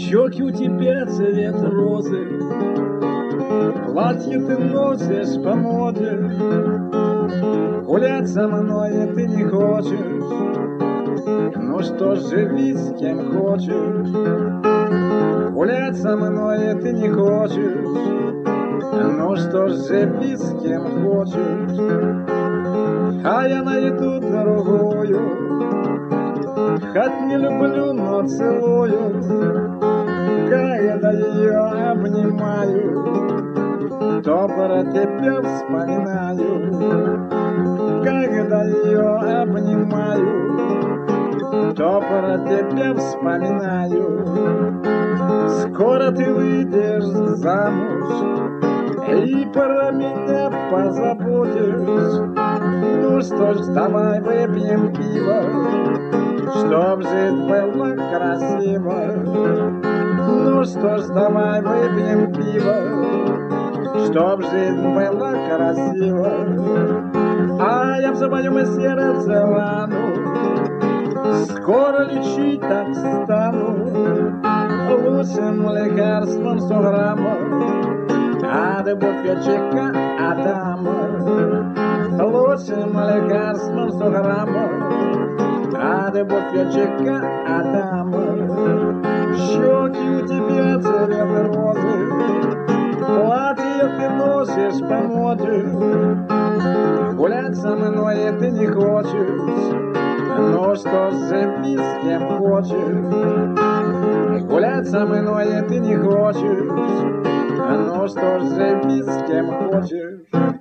Щеки у тебя цвет розы, платье ты носишь по моде. Гулять со мной ты не хочешь, ну что ж, живи с кем хочешь. Гулять со мной ты не хочешь, ну что ж, живи с кем хочешь. А я найду другую, хоть не люблю, но целую. Когда ее обнимаю, то про тебя вспоминаю. Когда ее обнимаю, то про тебя вспоминаю. Скоро ты выйдешь замуж и про меня позаботишь. Ну что ж, давай выпьем пиво, чтоб жить было красиво. Ну что ж, давай выпьем пиво, чтоб жизнь была красива. А я в своем сердце вану, скоро лечить так стану. Лучшим лекарством 100 граммов от буфетчика Адама. Лучшим лекарством 100 граммов от буфетчика Адама. Щеки у тебя цвет розы, платье ты носишь по моде. Гулять со мной ты не хочешь, ну что ж, живи с кем хочешь. Гулять со мной ты не хочешь, ну что ж, живи с кем хочешь.